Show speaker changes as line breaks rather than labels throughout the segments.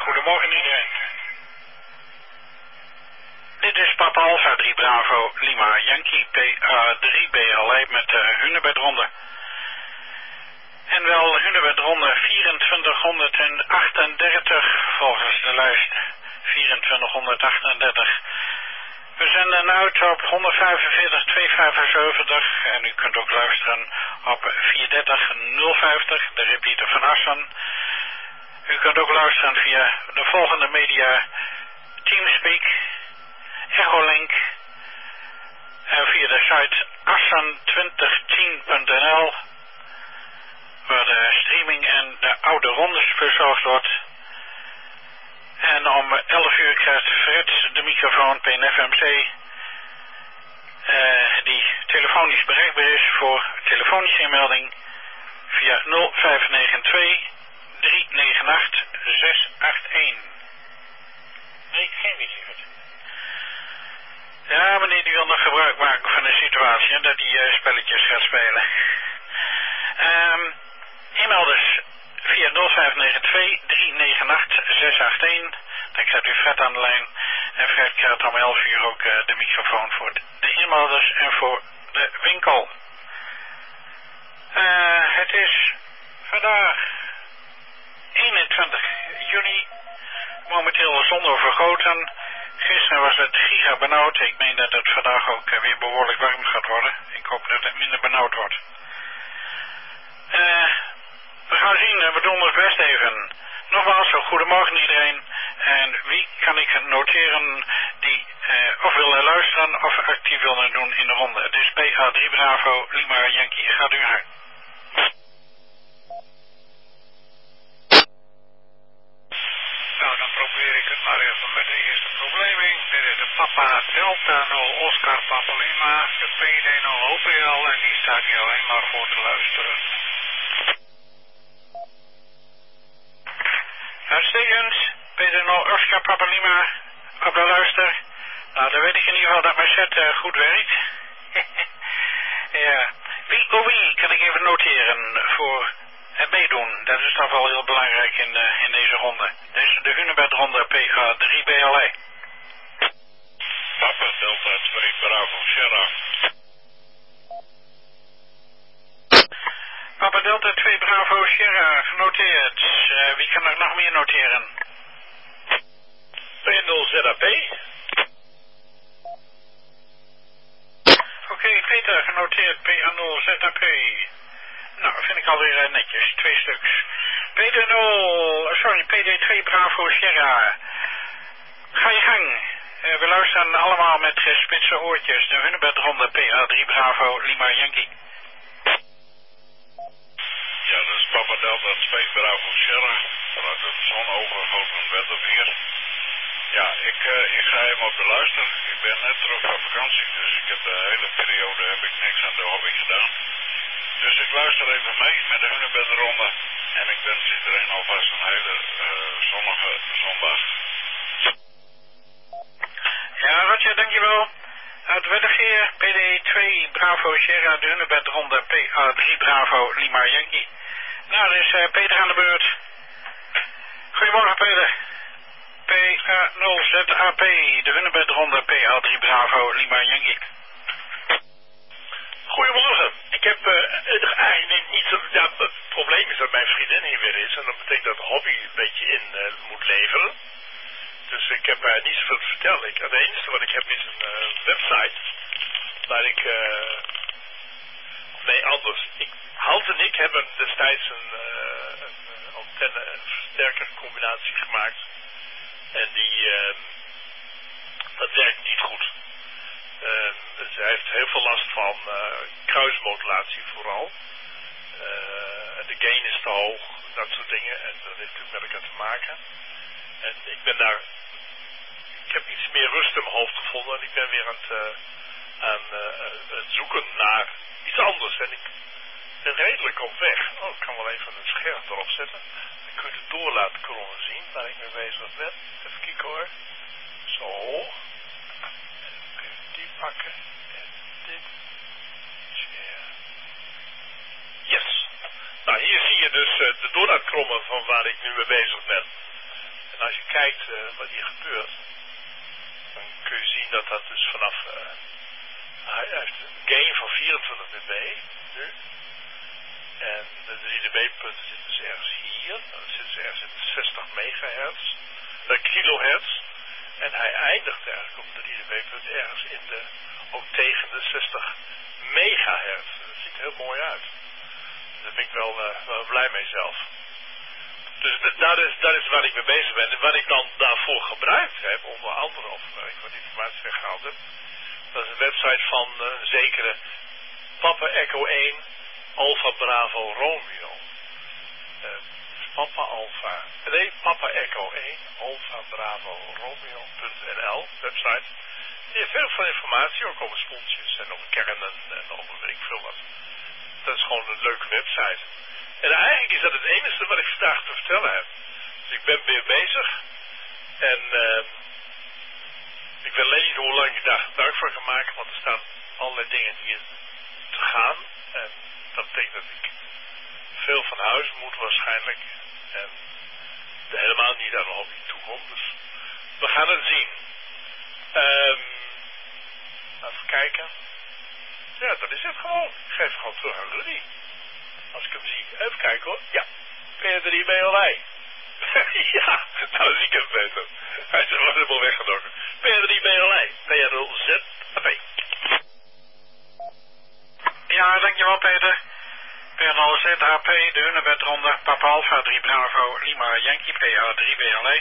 Goedemorgen iedereen. Dit is Papa Alpha 3 Bravo Lima Yankee PA3 BLA met Hunebedronde. En wel Hunebedronde 2438 volgens de lijst 2438. We zenden uit op 145 275 en u kunt ook luisteren op 430 050, de repeater van Assen. U kunt ook luisteren via de volgende media: Teamspeak, Echolink en via de site assen2010.nl, waar de streaming en de oude rondes verzorgd wordt. En om 11 uur krijgt Fred de microfoon PNFMC, die telefonisch bereikbaar is voor telefonische inmelding via 0592 398 681. Nee, geen wie lieverd. Ja, meneer, die wil nog gebruik maken van de situatie en dat die spelletjes gaat spelen. E-mail dus via 0592 398 681. Dan krijgt u Fred aan de lijn. En Fred krijgt om 11 uur ook de microfoon voor de inmelders en voor de winkel. Het is vandaag 21 juni. Momenteel zonovergoten. Gisteren was het giga benauwd. Ik meen dat het vandaag ook weer behoorlijk warm gaat worden. Ik hoop dat het minder benauwd wordt. We gaan zien, we doen ons best even. Nogmaals, goedemorgen iedereen. En wie kan ik noteren die of willen luisteren of actief willen doen in de ronde? Het is PA3 Bravo Lima Yankee. Gaat u gang.
Nou, dan probeer ik het maar even met de eerste probleeming. Dit is de Papa Delta 0 Oscar Papa Lima, de PD 0 OPL en die staat hier alleen maar voor te luisteren.
Uitstekend. PD0 Oscar Papa Lima op de luister. Nou, dan weet ik in ieder geval dat mijn set goed werkt. Ja. Wie kan ik even noteren voor het meedoen? Dat is toch wel heel belangrijk in deze ronde. Dus de Hunebedronde PA3 BLA.
Papa Delta 2 Bravo Sierra.
Papa Delta 2 Bravo Sierra, genoteerd. Wie kan er nog meer noteren?
P0 ZAP.
Oké, Peter, genoteerd PA0 ZAP. Nou, vind ik alweer netjes. 2 stuks. PD2 Bravo Sierra. Ga je gang. We luisteren allemaal met gespitste oortjes. De Hunebedronde PA3 Bravo Lima Yankee.
Ja, dat is Papa Delta 2 Bravo Sierra. Vanuit het zonovergoten wetter. Ja, ik ga helemaal beluisteren. Ik ben net terug van vakantie, dus ik heb de hele periode niks aan de hobby gedaan. Dus ik luister even mee met de Hunebedronde. En ik wens iedereen alvast een hele zonnige zondag.
Ja, Roger, dankjewel. Uit Wedderveer, PD2 Bravo Sierra, de Hunebedronde PA3 Bravo Lima Yankee. Nou, dan is Peter aan de beurt. Goedemorgen, Peter. PA0 ZAP, de Hunebedronde PA3 Bravo Lima Yankee.
Goedemorgen. Ik heb eigenlijk niet zo... Ja, het probleem is dat mijn vriendin hier weer is. En dat betekent dat de hobby een beetje in moet leveren. Dus ik heb niet zoveel te vertellen. Het enige wat ik heb is een website. Waar ik... nee, anders. Hans en ik hebben destijds een antenne- en versterkercombinatie gemaakt. En dat werkt niet goed. Ze heeft heel veel last van kruismodulatie vooral. De gain is te hoog, dat soort dingen. En dat heeft natuurlijk met elkaar te maken. En ik heb iets meer rust in mijn hoofd gevonden. En ik ben weer aan het zoeken naar iets anders. En ik ben redelijk op weg. Oh, ik kan wel even een scherm erop zetten. Dan kun je de doorlaatkolom zien waar ik mee bezig ben. Even kijken hoor. Zo. Die pakken en dit. Yes. Nou, hier zie je dus de doorlaatkrommen van waar ik nu mee bezig ben. En als je kijkt wat hier gebeurt, dan kun je zien dat dat dus vanaf... hij heeft een gain van 24 dB nu. En de 3dB-punten zitten dus ergens hier. Dan zitten ze ergens in de 60 megahertz, kilohertz. En hij eindigt eigenlijk op de 3dB-punt ergens in de, ook tegen de 60 megahertz. Dat ziet er heel mooi uit. Daar ben ik wel blij mee zelf. Dus dat is waar ik mee bezig ben. En wat ik dan daarvoor gebruikt heb, onder andere, of ik wat informatie weggehaald heb, dat is een website van een zekere Papa Echo 1 Alpha Bravo Romeo. Papa Echo 1 Alpha Bravo Romeo.nl website. Die heeft heel veel informatie, ook over spoeltjes en over kernen en over weet ik veel wat. Dat is gewoon een leuke website. En eigenlijk is dat het enige wat ik vandaag te vertellen heb. Dus ik ben weer bezig. En ik weet alleen niet hoe lang ik daar gebruik van ga maken, want er staan allerlei dingen hier te gaan. En dat betekent dat ik veel van huis moet waarschijnlijk. En helemaal niet aan de hobby toekom. Dus we gaan het zien. Even kijken. Ja, dat is het gewoon. Ik geef gewoon terug aan Rudy. Als ik hem zie. Even kijken hoor. Ja. P3 BLI. Ja, nou zie ik hem beter. Hij was helemaal weggedoken. P3 BLI. PR0ZAP.
Ja, dankjewel Peter. PR0ZAP, de Hunebedronde, Papa Alpha 3 Bravo, Lima Yankee, PA3 BLI.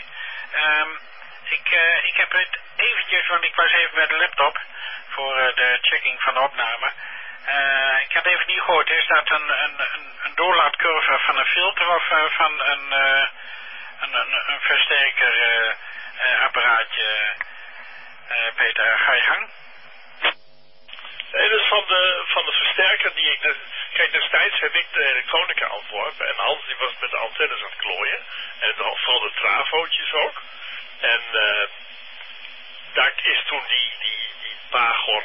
Ik heb het eventjes, want ik was even bij de laptop voor de checking van de opname. Ik had even niet gehoord, is dat een doorlaatcurve van een filter of van een versterker apparaatje? Peter, ga je gang?
Nee, dat is van de versterker die ik... Kijk, destijds heb ik de elektronica ontworpen en Hans die was met de antennes aan het klooien. En vooral de travootjes ook. En daar is toen die Pagor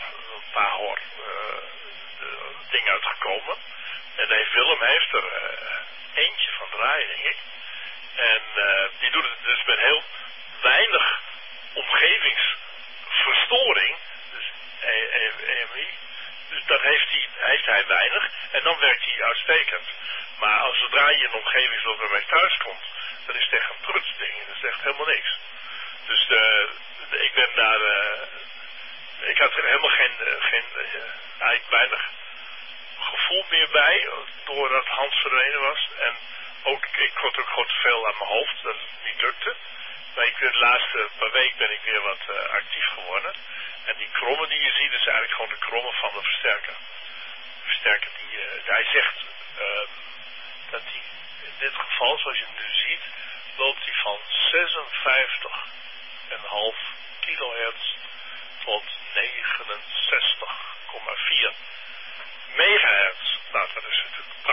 ding uitgekomen. En Willem heeft er eentje van draaien, denk ik. En die doet het dus met heel weinig omgevingsverstoring. Dus EMI. Dus dat heeft hij weinig. En dan werkt hij uitstekend. Maar zodra je in een omgeving zoals bij mij thuis komt, dan is het echt een prutsding. Dat is echt helemaal niks. Dus ik ben daar... ik had er helemaal eigenlijk weinig gevoel meer bij, doordat Hans verdwenen was. En ook, ik had ook gewoon te veel aan mijn hoofd, dat het niet lukte. Maar de laatste paar weken ben ik weer wat actief geworden. En die krommen die je ziet, is eigenlijk gewoon de krommen van de versterker. De versterker hij zegt dat hij in dit geval, zoals je nu ziet, loopt hij van 56,5 kilohertz tot 69,4 megahertz. Nou, dat is natuurlijk een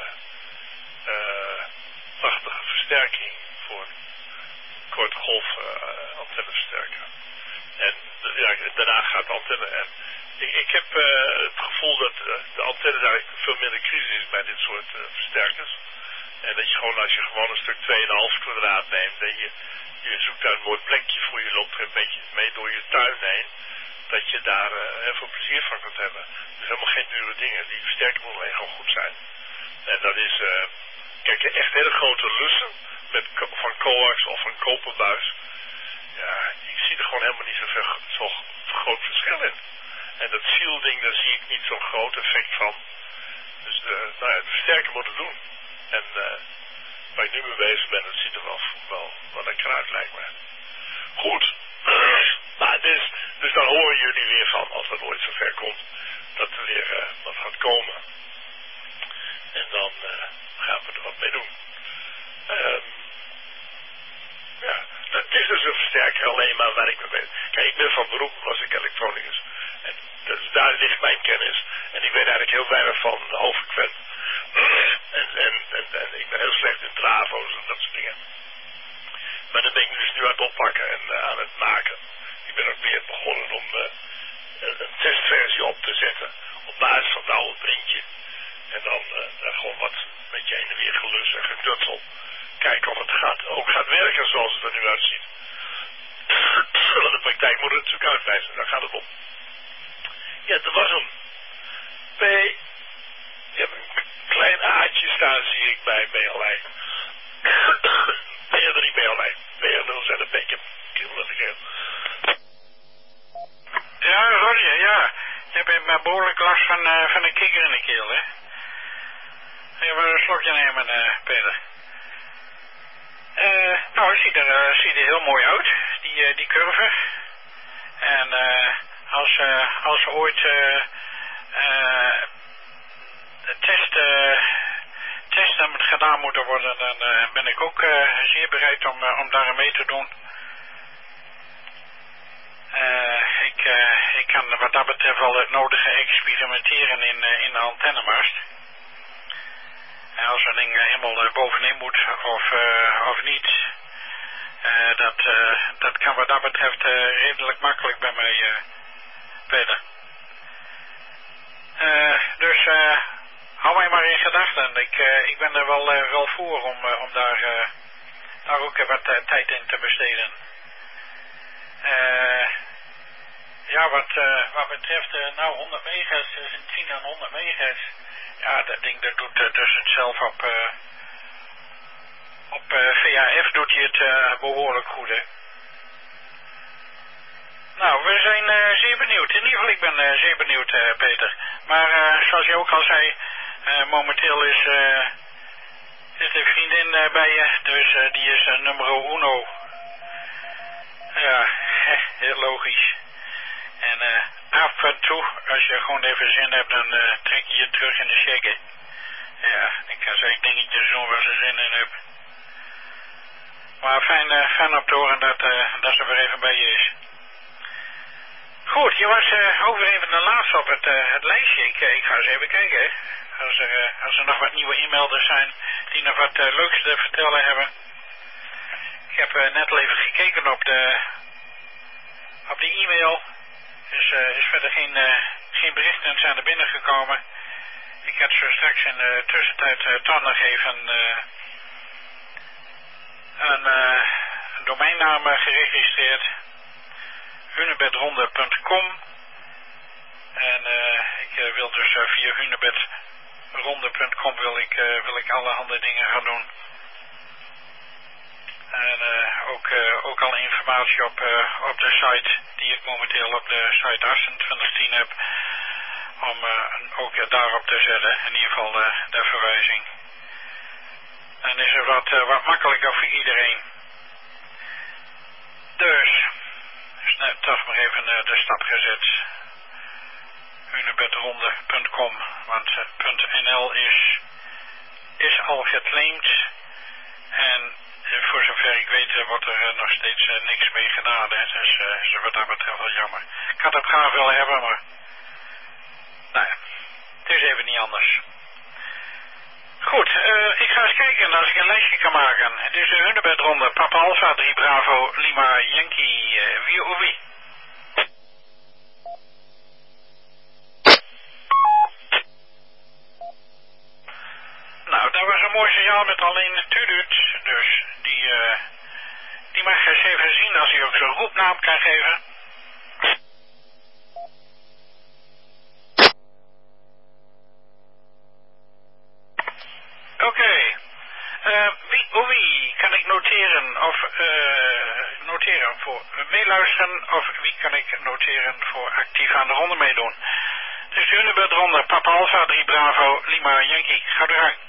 prachtige versterking voor een korte golf antenneversterker. En ja, daarna gaat de antenne. En ik heb het gevoel dat de antenne daar veel minder crisis is bij dit soort versterkers. En dat je gewoon, als je gewoon een stuk 2,5 kwadraat neemt en je zoekt daar een mooi plekje voor, je loopt er een beetje mee door je tuin heen, dat je daar heel veel plezier van kunt hebben. Dus helemaal geen dure dingen. Die versterker moet alleen gewoon goed zijn. En dat is, kijk, echt hele grote lussen van coax of van koperbuis. Ja, ik zie er gewoon helemaal niet zo groot verschil in. En dat shielding, daar zie ik niet zo'n groot effect van. Dus nou ja, het versterker moet het doen. En waar ik nu mee bezig ben, dat ziet er wel lekker uit, lijkt me. Goed. Nou, dus dan horen jullie weer van, als dat ooit zover komt, dat er weer wat gaat komen. En dan gaan we er wat mee doen. Ja, het is dus een versterker alleen maar waar ik mee ben. Kijk, ik ben van beroep, was ik elektronicus. En dus daar ligt mijn kennis. En ik weet eigenlijk heel weinig van hoofdfrequent. En ik ben heel slecht in travo's en dat soort dingen. Maar dat ben ik dus nu aan het oppakken en aan het maken. Ik ben ook weer begonnen om een testversie op te zetten. Op basis van het oude printje. En dan gewoon wat met je heen en weer gelus en geknutsel. Kijken of het ook gaat werken zoals het er nu uitziet.
last van een kikker in de keel, hè? Even een slokje nemen, Peter. Nou, het ziet er heel mooi uit, die curve. En als er ooit testen gedaan moeten worden, dan ben ik ook zeer bereid om daar aan mee te doen. Ik kan wat dat betreft wel het nodige experimenteren in de antennemast. En als een ding helemaal bovenin moet of niet, dat kan wat dat betreft redelijk makkelijk bij mij, Peter. Dus hou mij maar in gedachten. Ik ben er wel voor om daar ook wat tijd in te besteden. Ja, wat betreft 100 megahertz, 10 aan 100 megahertz, ja, dat ding dat doet dus het zelf op VHF doet hij het behoorlijk goed, hè. Nou, we zijn zeer benieuwd. In ieder geval, ik ben zeer benieuwd, Peter. Maar zoals je ook al zei, momenteel is de vriendin bij je, dus die is numero uno. Ja, heel logisch. En af en toe, als je gewoon even zin hebt, dan trek je je terug in de shaggy. Ja, ik kan zo dingetjes doen waar ze zin in hebt. Maar fijn op te horen dat ze weer even bij je is. Goed, je was ook weer even de laatste op het lijstje. Ik ga eens even kijken. Als er nog wat nieuwe e-mailers zijn die nog wat leuks te vertellen hebben. Ik heb net al even gekeken op de e-mail. Dus is verder geen berichten zijn er binnengekomen. Ik had zo straks in de tussentijd toch nog even een domeinnaam geregistreerd. hunebedronde.com. En ik wil dus via hunebedronde.com wil ik allerhande dingen gaan doen. En ook al informatie op de site die ik momenteel op de site 2810 heb. Om ook daarop te zetten, in ieder geval de verwijzing. En is er wat makkelijker voor iedereen. Dus net toch maar even de stap gezet. hunebedronde.com, want .nl is al geclaimd. En voor zover ik weet wordt er nog steeds niks mee gedaan. Hè. Dus wat dat betreft wel jammer. Ik had het graag willen hebben, maar nou ja, het is even niet anders. Goed, ik ga eens kijken als ik een lijstje kan maken. Het is de Hunebedronde, Papa Alpha 3 Bravo Lima Yankee, wie of wie? Nou, dat was een mooi signaal met alleen de tuduut, dus die mag je eens even zien als hij ook zo'n roepnaam kan geven. Oké. Wie kan ik noteren voor meeluisteren of wie kan ik noteren voor actief aan de ronde meedoen? Dus de Hunebedronde, Papa Alpha 3 Bravo Lima Yankee, ga er gang.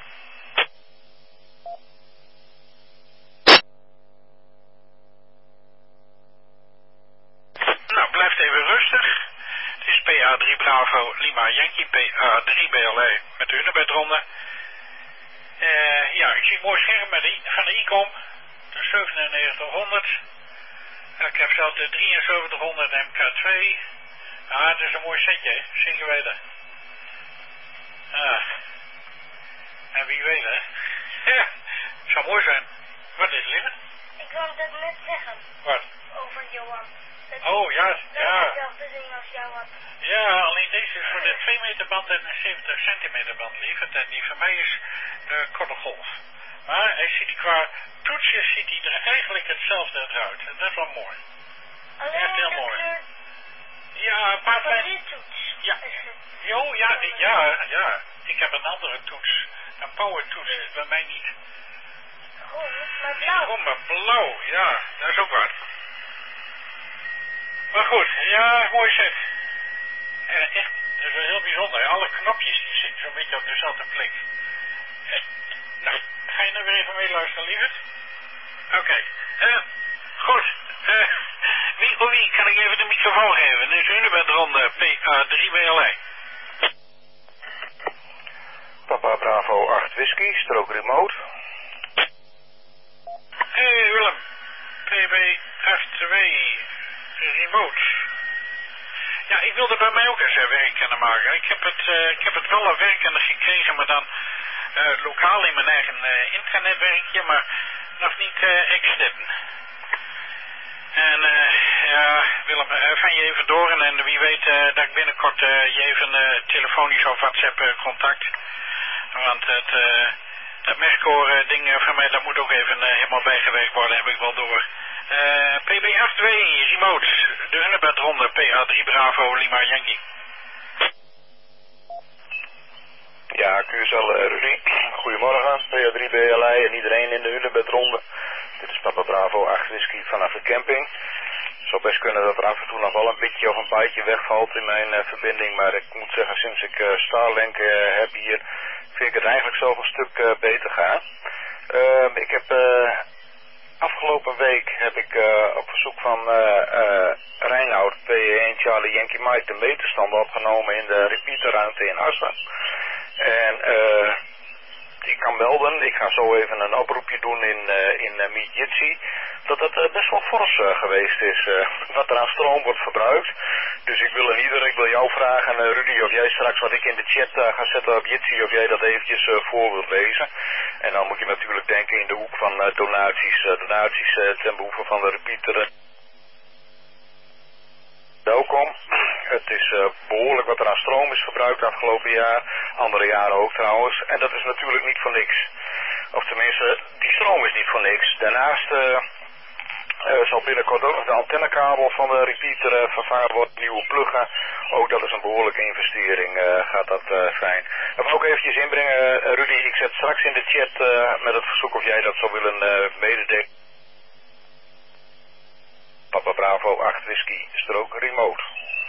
Nou, blijft even rustig. Het is PA3 Bravo Lima Yankee, PA3 BLE met de Hunebedronde. Ja, ik zie een mooi scherm van de ICOM, de 9700. Ik heb zelf de 7300 MK2. Ah, het is een mooi setje, hè? Zeker weten. En wie weet, hè? Ja, het zou mooi zijn. Wat is het, lieve?
Ik wou dat net zeggen.
Wat?
Over Johan.
Oh, ja, ja.
Hetzelfde ding als Johan.
Ja, alleen deze is voor de 2 meter band en een 70 centimeter band, lieverd. En die van mij is de korte golf. Maar hij ziet qua toetsjes ziet hij er eigenlijk hetzelfde uit. En dat is wel mooi.
Alleen
echt heel
de
mooi.
kleur
Ja, een paar
van
fijn...
die toets.
Ja. Jo, ja. Ik heb een andere toets. Een power toets is bij mij niet.
Groen, maar
Niet
blauw.
groen, maar blauw. Ja, dat is ook wat. Maar goed, ja, mooi set. Echt Dat is wel heel bijzonder. Alle knopjes die zitten zo'n beetje op dezelfde plek. Nou, ga je nou weer even meeluisteren, lieverd? Oké. Goed. Wie kan ik even de microfoon geven? Nu is Hunebedron PA3BLI.
Papa Bravo 8 Whisky, strook remote.
Hey Willem, PB82 remote. Ja, ik wilde bij mij ook eens werk kunnen maken. Ik heb het wel werkende gekregen, maar dan lokaal in mijn eigen internetwerkje, maar nog niet extern. En ja, Willem, van je even door en wie weet dat ik binnenkort je even telefonisch of WhatsApp contact. Want dat Mercor ding van mij, dat moet ook even helemaal bijgewerkt worden, heb ik wel door. PB82 remote, de Hunebedronde PA3 Bravo Lima Yankee.
Ja, QSL Rudy. Goedemorgen, PA3 BLI en iedereen in de Hunebedronde. Dit is Papa Bravo 8 Whisky vanaf de camping. Het zou best kunnen dat er af en toe nog wel een beetje of een bijtje wegvalt in mijn verbinding, maar ik moet zeggen, sinds ik Starlink heb hier, vind ik het eigenlijk zelf een stuk beter gaan. Ik heb afgelopen week heb ik op verzoek van Reinoud P1 Charlie Yankee Mike de meterstanden opgenomen in de repeaterruimte in Assen. En ik kan melden, ik ga zo even een oproepje doen in Meet Jitsi, dat het best wel fors geweest is wat er aan stroom wordt verbruikt. Dus ik wil jou vragen, Rudy, of jij straks wat ik in de chat ga zetten op Jitsi, of jij dat eventjes voor wilt lezen. En dan moet je natuurlijk denken in de hoek van donaties ten behoeve van de repeater. Welkom. Het is behoorlijk wat er aan stroom is verbruikt afgelopen jaar, andere jaren ook trouwens, en dat is natuurlijk niet voor niks. Of tenminste, die stroom is niet voor niks. Daarnaast zal binnenkort ook de antennekabel van de repeater vervangen worden, nieuwe pluggen. Ook dat is een behoorlijke investering, gaat dat zijn. Dat wil ook eventjes inbrengen, Rudy, ik zet straks in de chat met het verzoek of jij dat zou willen mededelen. Papa Bravo 8 Whisky, strook remote.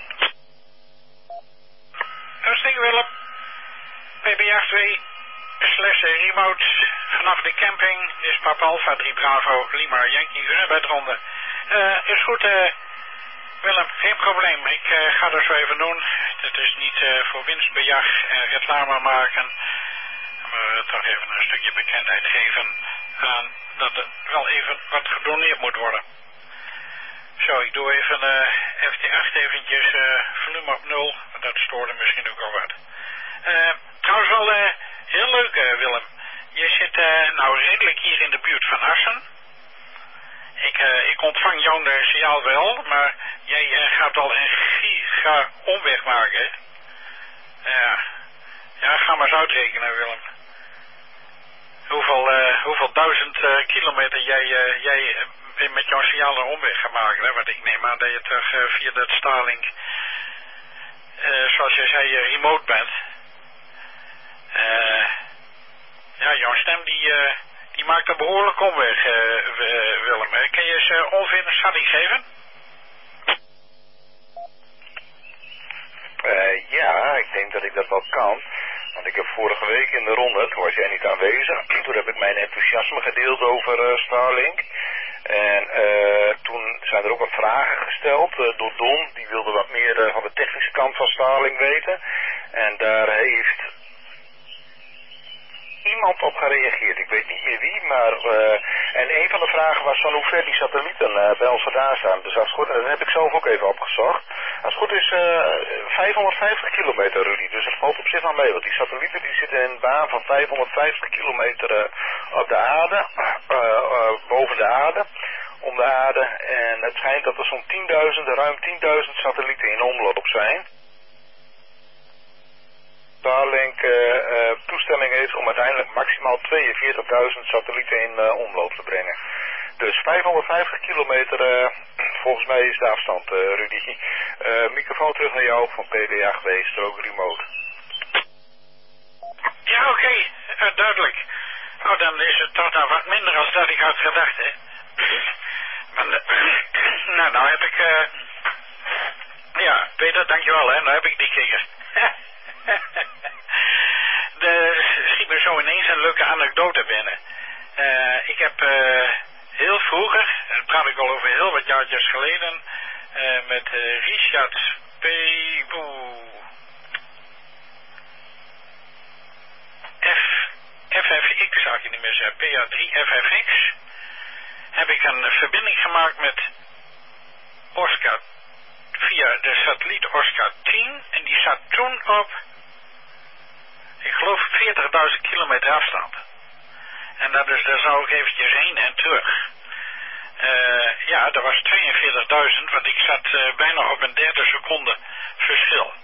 Hartstikke Willem. PB82 / remote vanaf de camping is Papa Alpha 3 Bravo Lima Yankee Hunebedronde. Is goed Willem, geen probleem. Ik ga dat zo even doen. Het is niet voor winstbejag en reclame maken, maar toch even een stukje bekendheid geven aan dat er wel even wat gedoneerd moet worden. Zo, ik doe even FT8 eventjes volume op 0. Dat stoorde misschien ook al wat. Trouwens wel heel leuk Willem. Je zit nou redelijk hier in de buurt van Assen. Ik ontvang jouw signaal wel, maar jij gaat al een giga omweg maken. Ja, ga maar eens uitrekenen Willem. Hoeveel duizend kilometer jij met jouw signaal een omweg gaan maken, hè? Want ik neem aan dat je toch via dat Starlink, zoals je zei, remote bent. Ja, jouw stem die maakt een behoorlijke omweg, Willem. Kun je eens ongeveer een schatting geven?
Ja, ik denk dat ik dat wel kan. Want ik heb vorige week in de ronde, toen was jij niet aanwezig, toen heb ik mijn enthousiasme gedeeld over Starlink. En toen zijn er ook wat vragen gesteld door Don, die wilde wat meer van de technische kant van Starlink weten. En daar heeft iemand op gereageerd, ik weet niet meer wie, maar en een van de vragen was van hoe ver die satellieten bij ons vandaan staan. Dus als het goed, dat heb ik zelf ook even opgezocht. Als het goed is 550 kilometer, Rudy, dus het valt op zich wel mee, want die satellieten die zitten in een baan van 550 kilometer op de aarde, boven de aarde, om de aarde, en het schijnt dat er zo'n ruim 10.000 satellieten in omloop zijn. Starlink toestemming heeft om uiteindelijk maximaal 42.000 satellieten in omloop te brengen. Dus 550 kilometer, volgens mij is de afstand, Rudy. Microfoon terug naar jou van PB8W, strook remote.
Ja, oké, duidelijk. Nou, dan is het toch nou wat minder als dat ik had gedacht, hè. Maar, nou heb ik, ja, Peter, dankjewel, hè. Nou heb ik die kikker. schiet me zo ineens een leuke anekdote binnen. Ik heb heel vroeger, dat praat ik al over heel wat jaartjes geleden, met Richard FFX, zou ik niet meer zeggen, PA3FFX, heb ik een verbinding gemaakt met Oscar via de satelliet Oscar 10 en die zat toen op, ik geloof 40.000 kilometer afstand. En dat is, daar zou ik eventjes heen en terug. Ja, dat was 42.000, want ik zat bijna op een derde seconde verschil.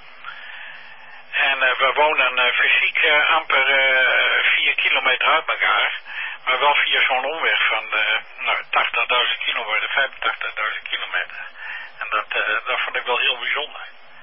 En we wonen fysiek amper 4 kilometer uit elkaar, maar wel via zo'n omweg van 80.000 kilometer, 85.000 kilometer. En dat vond ik wel heel bijzonder.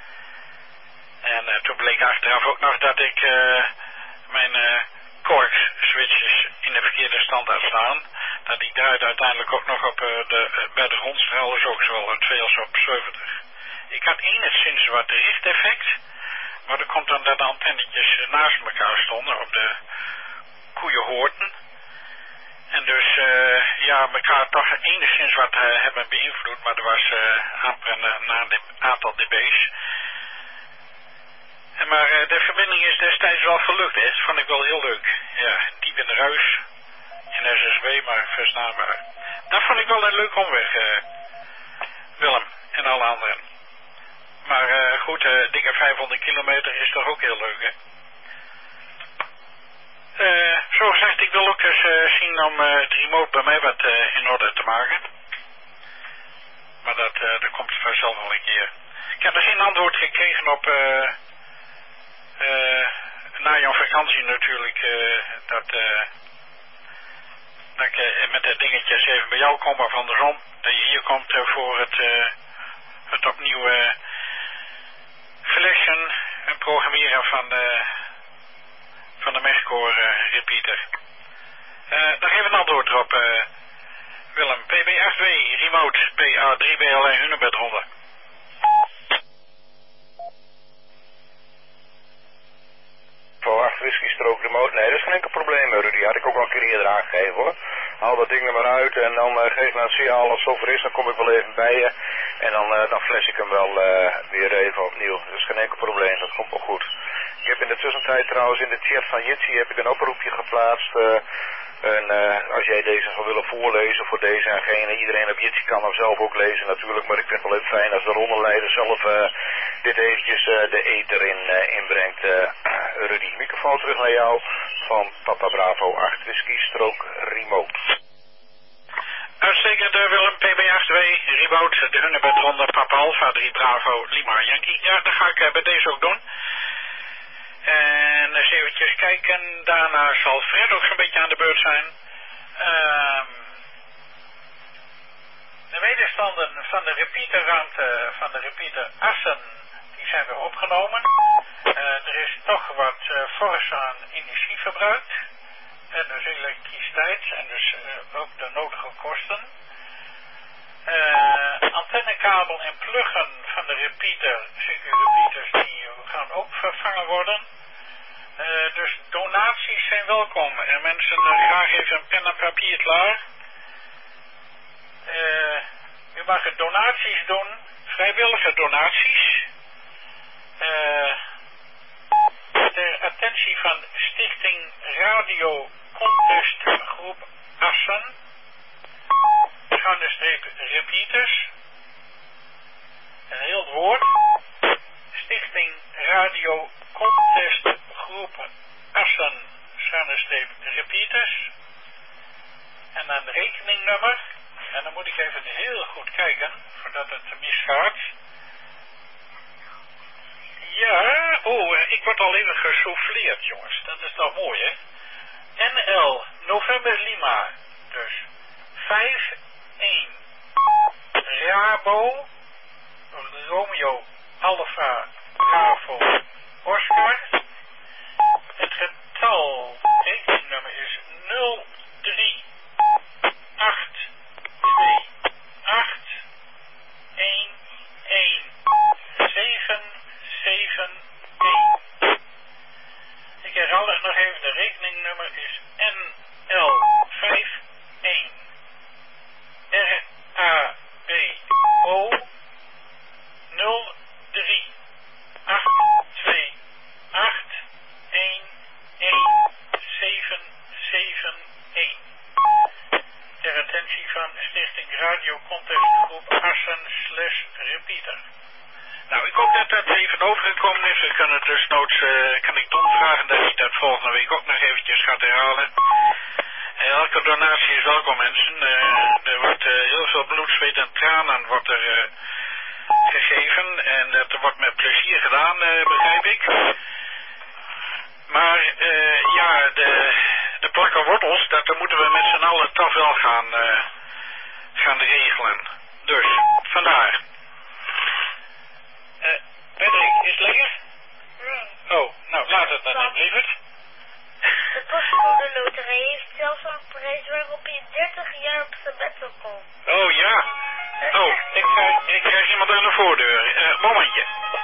En toen bleek achteraf ook nog dat ik mijn corks switches in de verkeerde stand had staan. Dat ik daar uiteindelijk ook nog op bij de grondstraal is ook zo 2 als op 70. Ik had enigszins wat richteffect, maar dat komt dan dat de antennetjes naast elkaar stonden op de koeienhoorten. En dus ja, elkaar toch enigszins wat hebben beïnvloed, maar er was amper een aantal dB's. Maar de verbinding is destijds wel gelukt, hè. Dat vond ik wel heel leuk. Ja, diep in de ruis, in SSB, maar verstaanbaar. Dat vond ik wel een leuk omweg, Willem en alle anderen. Maar goed, dikke 500 kilometer is toch ook heel leuk, hè. Zo gezegd, ik wil ook eens zien om het remote bij mij wat in orde te maken. Maar dat komt vanzelf wel een keer. Ik heb er geen antwoord gekregen op na jouw vakantie natuurlijk, dat ik met de dingetjes even bij jou kom of andersom. Dat je hier komt voor het opnieuw flashen en programmeren van de Meshcore repeater. Daar geef een antwoord op, Willem. PB8W, remote, PA3BLN Hunebed Ronde.
Voor 8 whisky strook remote, nee, dat is geen enkel probleem, Rudy. Had ik ook al een keer eerder aangegeven, hoor. Haal dat ding er maar uit en dan geef me een signaal als het zover is, dan kom ik wel even bij je. En dan flash ik hem wel weer even opnieuw. Dat is geen enkel probleem, dat komt wel goed. Ik heb in de tussentijd trouwens in de chat van Jitsi heb ik een oproepje geplaatst. En als jij deze zou willen voorlezen voor deze en gene, iedereen op Jitsi kan hem zelf ook lezen natuurlijk, maar ik vind het wel even fijn als de rondeleider zelf dit eventjes de ether inbrengt. Rudy, microfoon terug naar jou van Papa Bravo 8 Whisky strook remote.
Uitstekend, Willem, PB8W, remote, de Hunebed Ronde, Papa Alpha 3 Bravo Lima Yankee. Ja, dat ga ik bij deze ook doen. En eens eventjes kijken, daarna zal Fred ook zo'n beetje aan de beurt zijn. De wederstanden van de repeaterruimte, van de repeater Assen, die zijn weer opgenomen. Er is toch wat fors aan energie verbruikt. En dus elektriciteit en dus ook de nodige kosten. Antennekabel en pluggen van de repeater, CQ-repeaters, die gaan ook vervangen worden. Dus donaties zijn welkom. En mensen, graag even een pen en papier klaar. U mag donaties doen, vrijwillige donaties. Ter attentie van Stichting Radio Contest Groep Assen. _repeaters. Een heel het woord. Stichting Radio Contest Groep Assen _repeaters. En een rekeningnummer. En dan moet ik even heel goed kijken, voordat het misgaat. Ja, ik word al even gesouffleerd, jongens. Dat is toch mooi, hè? NL, November Lima. Dus 5-1. Rabo, Romeo, Alpha, Bravo, Oscar. Het getal, rekeningnummer is 03 8 2 8 1 1 7 7 is NL51 RABO 03 828 11771. Ter attentie van Stichting Radio Contestgroep Assen/Repeater. Nou, ik hoop dat dat even overgekomen is. We kunnen dus noods, kan ik Don vragen dat hij dat volgende week ook nog eventjes gaat herhalen. Elke donatie is welkom, mensen. Er wordt heel veel bloed, zweet en tranen wordt er gegeven. En dat wordt met plezier gedaan, begrijp ik. Maar ja, de plakken wortels, dat moeten we met z'n allen toch wel gaan regelen. Dus, vandaar. Patrick, is het lekker?
Nee.
Oh, nou laat het dan lieverd.
De postcode loterij heeft zelfs een prijs waarop je 30 jaar op sabbatical komt.
Oh ja. Oh, ik krijg iemand aan de voordeur. Momentje.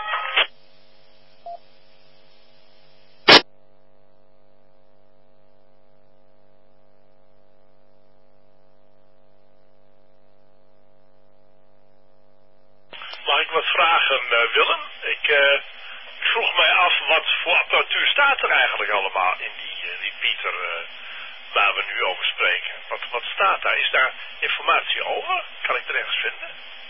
Mag ik wat vragen, Willem? Ik vroeg mij af wat voor apparatuur staat er eigenlijk allemaal in die repeater waar we nu over spreken. Wat staat daar? Is daar informatie over? Kan ik er ergens vinden?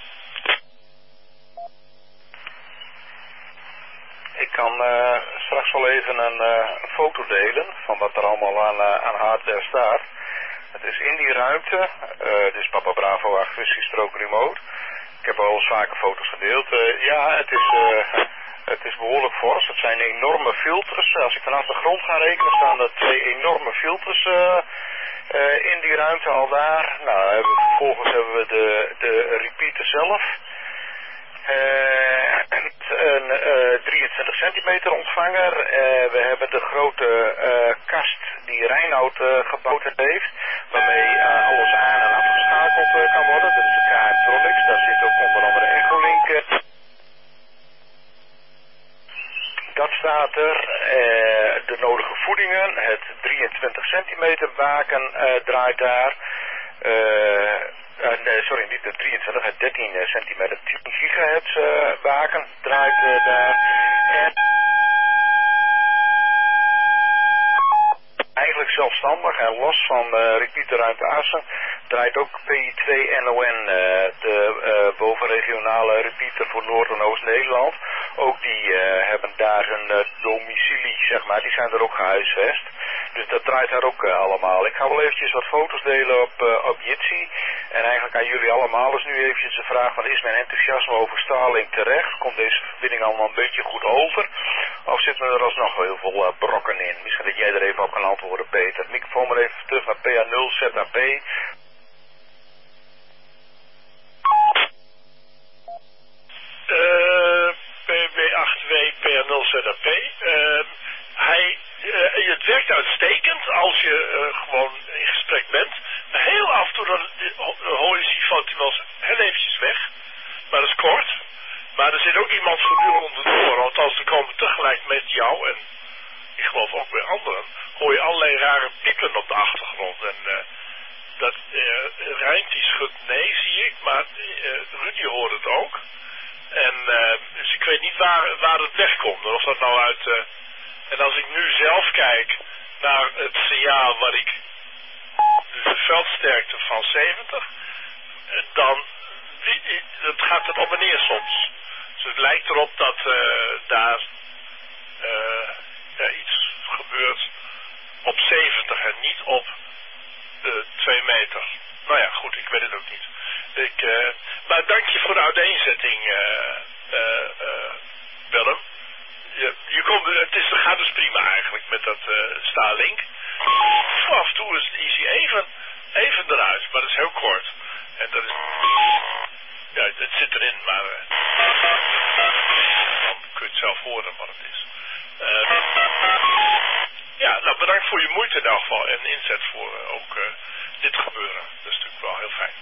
Ik kan straks wel even een foto delen van wat er allemaal aan hardware staat. Het is in die ruimte, dit is Papa Bravo 8 Whisky Remote. Ik heb al eens vaker foto's gedeeld. Ja, het is behoorlijk fors. Het zijn enorme filters. Als ik vanaf de grond ga rekenen, staan er 2 enorme filters in die ruimte al daar. Nou, vervolgens hebben we de repeater zelf. Een 23 centimeter ontvanger. We hebben de grote kast die Reinoud gebouwd heeft, waarmee alles aan en afgeschakeld kan worden. Dat is de KM-Tronics. Daar zit ook onder andere Echolink. Dat staat er. De nodige voedingen. Het 23 centimeter baken draait daar. Sorry, niet de 23, het 13 centimeter 10 gigahertz baken draait daar. En eigenlijk zelfstandig en los van repeaterruimte Assen draait ook PI2NON, de bovenregionale repeater voor Noord- en Oost-Nederland. Ook die hebben daar hun domicilie, zeg maar, die zijn er ook gehuisvest. Dus dat draait daar ook allemaal. Ik ga wel eventjes wat foto's delen op Jitsi. En eigenlijk aan jullie allemaal is nu eventjes de vraag, wat is mijn enthousiasme over Starlink terecht? Komt deze verbinding allemaal een beetje goed over? Of zitten er alsnog heel veel brokken in? Misschien dat jij er even op kan antwoorden, Peter. Microfoon maar even terug naar PA0 ZAP.
PB82 PA0 ZAP. Het werkt uitstekend als je gewoon in gesprek bent. Maar heel af en toe dan hoor je die foto wel eens heel eventjes weg. Maar dat is kort. Maar er zit ook iemand voortdurend onderdoor. Want als ze komen tegelijk met jou en ik geloof ook weer anderen, hoor je allerlei rare piepen op de achtergrond. En Rijn die schudt nee, zie ik. Maar Rudy hoort het ook. En dus ik weet niet waar het wegkomt. Of dat nou uit... en als ik nu zelf kijk naar het signaal wat ik... Dus de veldsterkte van 70... dan gaat het op en neer soms. Dus het lijkt erop dat daar iets gebeurt op 70 en niet op 2 meter. Nou ja, goed, ik weet het ook niet. Maar dank je voor de uiteenzetting, Willem. Het gaat dus prima eigenlijk met dat Starlink. Af en toe is het even eruit, maar dat is heel kort. En dat is... Ja, het zit erin, maar... dan kun je het zelf horen wat het is. Ja, nou bedankt voor je moeite in elk geval en inzet voor ook dit gebeuren. Dat is natuurlijk wel heel fijn.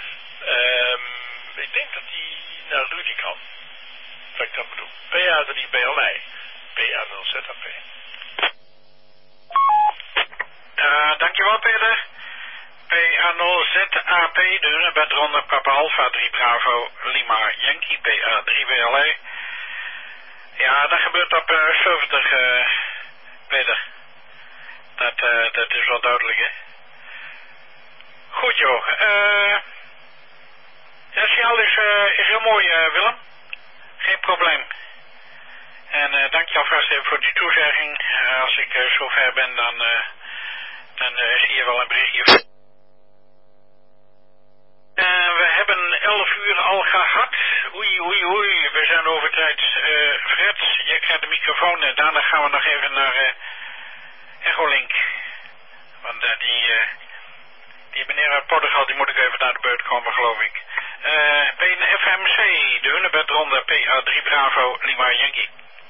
Ik denk dat die naar Rudy kan. Wat ik dat bedoel. PA3 BLI. PA0 ZAP.
PA0ZAP, de hunebed ronde Papa Alpha 3 Bravo Lima Yankee PA3 BLE. Ja, dat gebeurt op 70, Peter. Dat is wel duidelijk, hè. Goed, joh. Het signaal is heel mooi, Willem. Geen probleem. En dank je alvast even voor die toezegging. Als ik zover ben, dan zie je wel een berichtje. We hebben 11 uur al gehad. Oei. We zijn over tijd. Fred, jij krijgt de microfoon en daarna gaan we nog even naar Echolink. Want die meneer uit Portugal, die moet ik even naar de beurt komen, geloof ik. PNFMC, de hunebedronde PA3 Bravo Lima Yankee.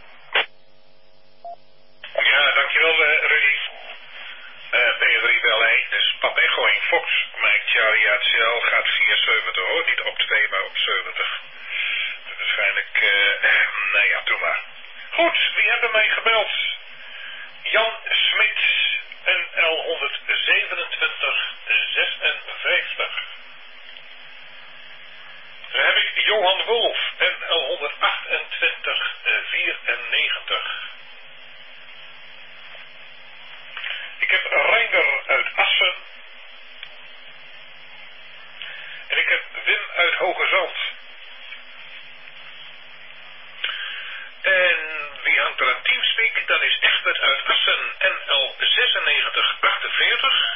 Ja, dankjewel Rudy. PA3 BLE, dus Pap Echo 1 Fox, Mike Charlie ATL gaat via 70 hoor, niet op 2 maar op 70. Dat is waarschijnlijk, nou ja, doe maar. Goed, wie hebben mij gebeld? Jan Smit, NL 127 56. Dan heb ik Johan Wolf, NL 128 94. Ik heb Reinder uit Assen. En ik heb Wim uit Hoge Zand. En wie hangt er aan Teamspeak? Dan is Egbert uit Assen, NL 96 48.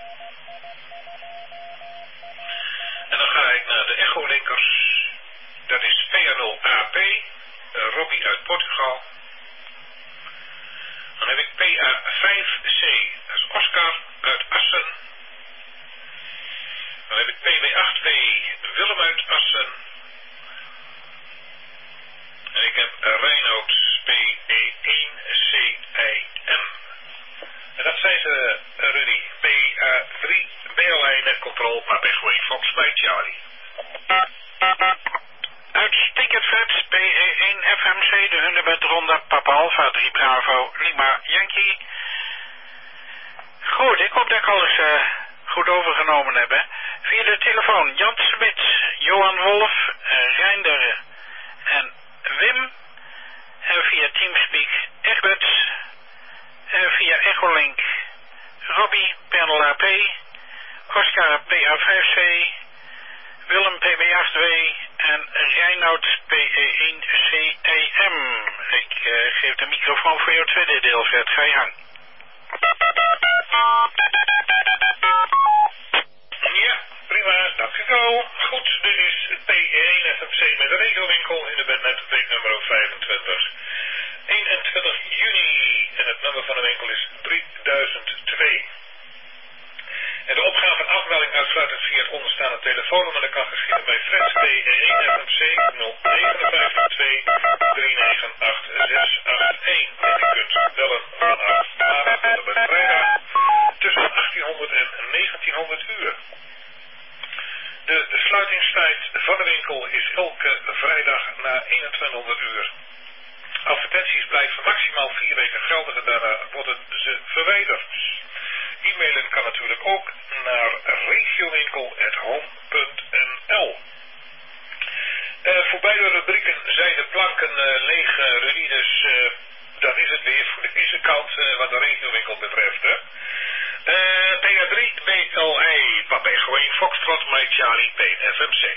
En dan ga ik naar de Echolinkers. Dat is PA0AP, Robbie uit Portugal. Dan heb ik PA5C, dat is Oscar uit Assen. Dan heb ik PB8B, Willem uit Assen. En ik heb Reinoud PE1CIM. En dat zijn ze, Rudy. PA3 BLE Control, Papegway Fox bij Charlie.
Uitstekend Fred, PE1 FMC, de hunebedronde Papa Alpha 3 Bravo Lima Yankee. Goed, ik hoop dat ik alles goed overgenomen heb. Hè. Via de telefoon Jan Smit, Johan Wolf, Reinder en Wim. En via Teamspeak Egbert. En via Echolink Robbie, PNLAP, Oscar PA5C, Willem PB8W en Reinoud PE1CIM. Ik geef de microfoon voor jouw tweede deel, Fred. Ga je gang.
Ja, prima, dankjewel. Goed, dit is PE1 FMC met de regelwinkel in de bednet nummer 25. 21 juni en het nummer van de winkel is 3002. En de opgave en afmelding uitfluitend via het onderstaande telefoonnummer, dat kan geschieden bij Fred PE1 FMC 0552 398681. En u kunt bellen vanaf maandag tot en met vrijdag tussen 1800 en 1900 uur. De sluitingstijd van de winkel is elke vrijdag na 2100 uur. Advertenties blijven maximaal 4 weken geldig en daarna worden ze verwijderd. E-mailen kan natuurlijk ook naar regiowinkel@home.nl. Voor beide rubrieken zijn de planken leeg, Rudy, dus dat is het weer voor deze kant wat de regiowinkel betreft. Hè. PA3 BLE, Papegway Foxtrot, Mike Charlie, PFMC.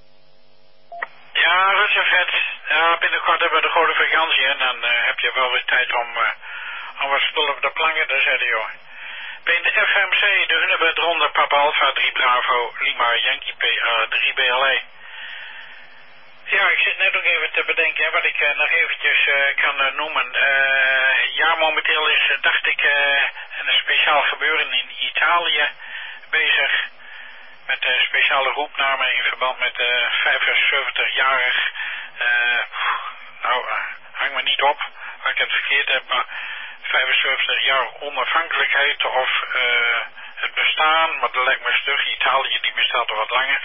Ja, dat is vet. Ja, binnenkort hebben we de grote vakantie en dan heb je wel weer tijd om wat spullen op de planken te zetten, joh. Bij de FMC, de hunebedronde Papa Alpha 3 Bravo Lima Yankee PA3 BLE. Ja, ik zit net ook even te bedenken wat ik nog eventjes kan noemen. Ja, momenteel is, dacht ik, een speciaal gebeuren in Italië bezig. Met speciale roepnamen in verband met 75-jarig. Hang me niet op als ik het verkeerd heb, maar 75 jaar onafhankelijkheid of het bestaan, maar dat lijkt me stug. Italië die bestaat al wat langer.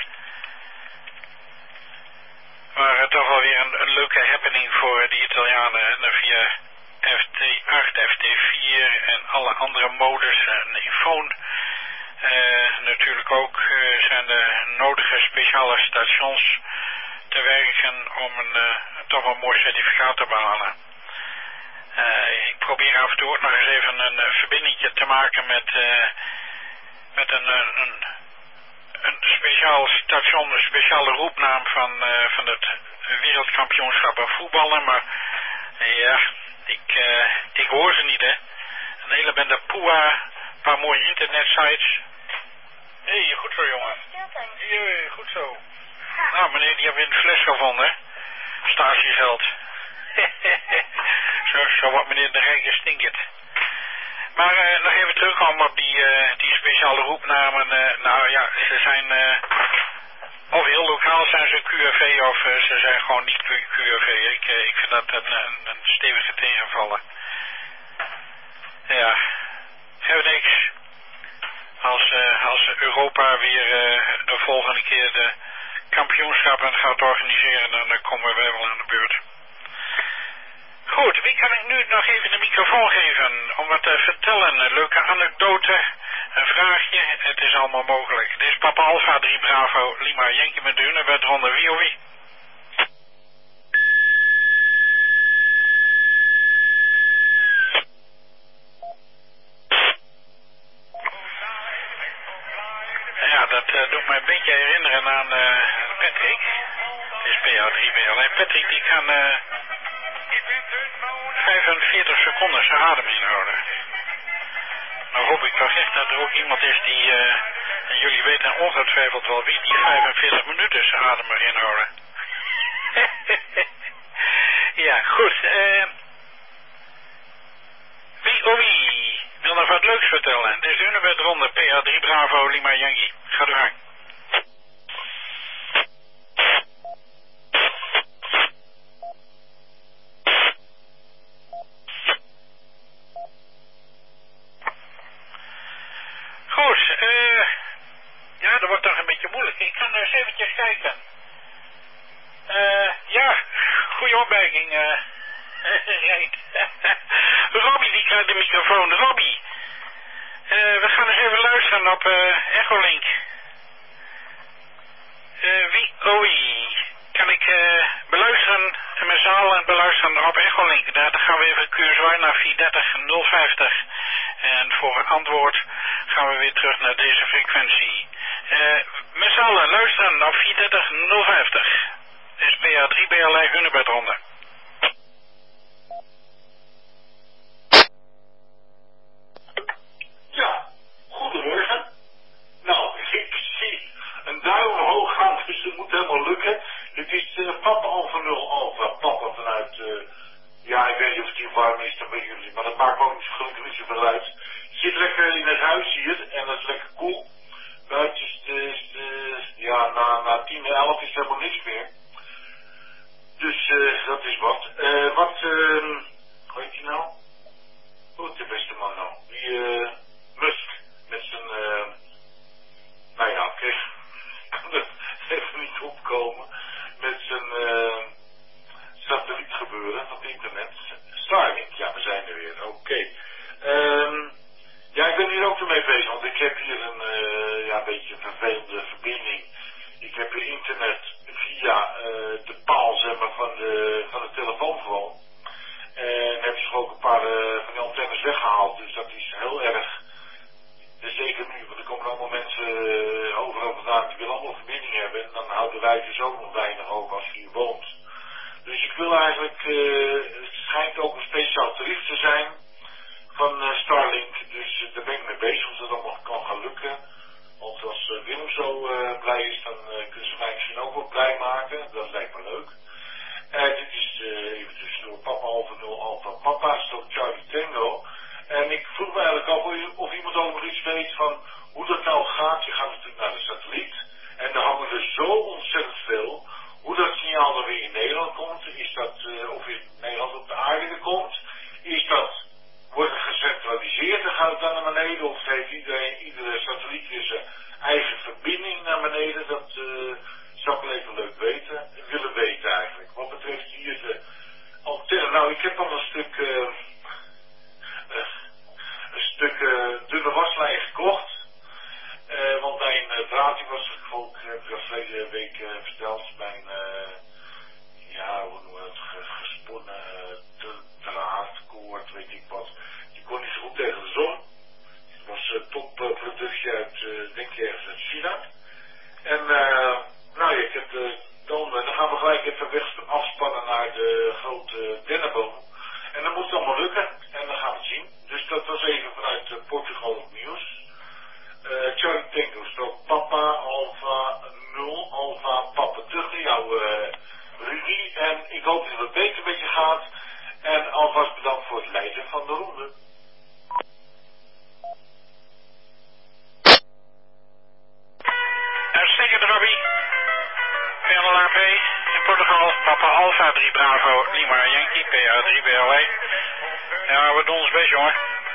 Maar toch wel weer een leuke happening voor de Italianen. En via FT8, FT4 en alle andere modus en iPhone Natuurlijk ook zijn er nodige speciale stations te werken om toch een mooi certificaat te behalen. Ik probeer af en toe ook nog eens even een verbindingje te maken met een speciaal station, een speciale roepnaam van het wereldkampioenschap aan voetballen, maar ja, ik hoor ze niet, hè. Een hele bende poeha, een paar mooie internetsites. Hé, goed zo, jongen. Hier, goed zo. Nou, meneer, die hebben we in de fles gevonden, statiegeld. zo wat meneer de Rijke stinkert. Maar nog even terugkomen op die speciale roepnamen. Nou ja, ze zijn of heel lokaal zijn ze QRV of ze zijn gewoon niet QRV. Ik vind dat een stevige tegenvallen. Ja, hebben we niks. Als Europa weer de volgende keer de kampioenschappen gaat organiseren, dan komen wij wel aan de beurt. Goed, wie kan ik nu nog even de microfoon geven om wat te vertellen? Een leuke anekdote, een vraagje, het is allemaal mogelijk. Dit is Papa Alpha 3 Bravo Lima Yankee met de Hunebed Ronde. Wie of wie? Ja, dat doet mij een beetje herinneren aan Patrick. Het is PA3BL. Patrick die kan 45 seconden zijn adem inhouden. Nou hoop ik toch echt dat er ook iemand is die, en jullie weten ongetwijfeld wel wie, die 45 minuten zijn adem mag inhouden. Ja, goed. Wie wil nog wat leuks vertellen? Het is de Hunebed Ronde, PA3 Bravo Lima Yankee. Ga er gang. Goed, ja, dat wordt toch een beetje moeilijk. Ik ga eens eventjes kijken. Ja, goede opmerking. Robbie, die krijgt de microfoon. Robbie, we gaan eens even luisteren op Echolink. Kan ik beluisteren met z'n allen beluisteren op Echolink? Dan gaan we even cursor naar 430-050. En voor antwoord gaan we weer terug naar deze frequentie. Met z'n allen luisteren op 430-050. Dit is PA3BL Hunebed Ronde.
Ja, goedemorgen. Nou, ik zie een duim omhoog gaan, dus het moet helemaal lukken. Dit is Papa Alpha 0 Alpha, Papa vanuit, ja, ik weet niet of het hier warm is, dat weten jullie, maar dat maakt ook gelukkig niet zoveel uit. Ik zit lekker in het huis hier en dat is lekker koel. Buiten is ja, na 10 en 11 is er helemaal niks meer. Dus dat is wat. Hoe heet die nou? Hoe is de beste man nou? Die Musk met zijn, nou ja, ik kan er even niet opkomen, met zijn satellietgebeuren van het internet. Starlink, ja, we zijn er weer, oké. Ja, ik ben hier ook ermee bezig, want ik heb hier een, ja, een beetje een vervelende verbinding. Ik heb hier internet via de paal, zeg maar, van de telefoon gewoon. En hebben ze ook een paar van die antennes weggehaald, dus dat is heel erg. Dus zeker nu, want er komen allemaal mensen overal vandaan, die willen allemaal verbinding hebben. En dan houden wij dus ook nog weinig over als je hier woont. Dus ik wil eigenlijk, het schijnt ook een speciaal tarief te zijn van Starlink. Dus daar ben ik mee bezig, of dat allemaal kan gaan lukken. Want als Willem zo blij is, dan kunnen ze mij misschien ook wel blij maken. Dat lijkt me leuk. Dit is even tussendoor Papa Alpha 0 Alpha Papa, stok Charlie Tango. En ik vroeg me eigenlijk af of iemand ook nog iets weet van hoe dat nou gaat. Je gaat natuurlijk naar de satelliet en er hangen er zo ontzettend veel. Hoe dat signaal dan weer in Nederland komt, is dat, of in Nederland op de aarde komt, is dat, wordt het gecentraliseerd en gaat het dan naar beneden, of heeft iedere satelliet weer zijn eigen verbinding naar beneden, dat zou ik wel even leuk weten.
PA3 Bravo Lima Yankee, PA3 BLA. Ja, we doen ons best, jongen.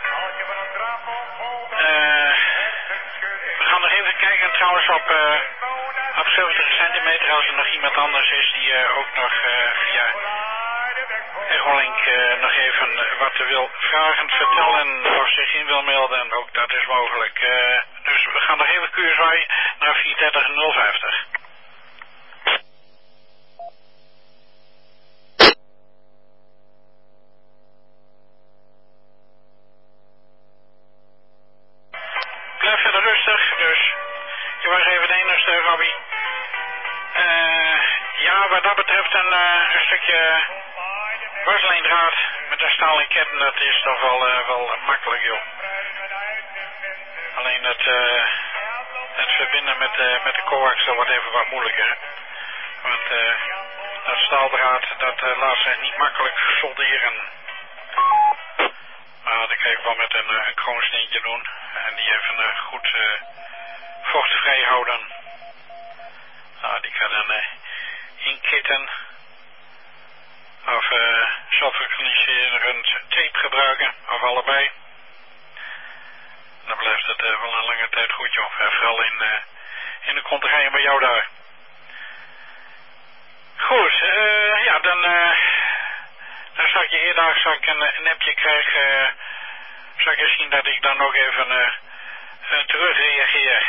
We gaan nog even kijken trouwens op 70 centimeter als er nog iemand anders is die ook nog via Echolink nog even wat wil vragen, vertellen of zich in wil melden. En ook dat is mogelijk. Dus we gaan nog even kuurzwaaien naar 430-050. Blijf verder rustig, dus je was even de enigste, Robbie. Ja, wat dat betreft een stukje wasleendraad met een stalen ketten, dat is toch wel makkelijk, joh. Alleen het verbinden met de coax, dat wordt even wat moeilijker. Want dat staaldraad, dat laat zich niet makkelijk solderen. Maar dat kan je wel met een kroonsteentje doen. En die even goed vochtvrij houden. Nou, die kan dan inkitten. Of zelffunctionerend tape gebruiken. Of allebei. Dan blijft het wel een lange tijd goed, joh. Vooral in de konterijen bij jou daar. Goed, ja, dan zal ik je eerder een appje krijgen. Zal ik eens zien dat ik dan nog even terugreageer.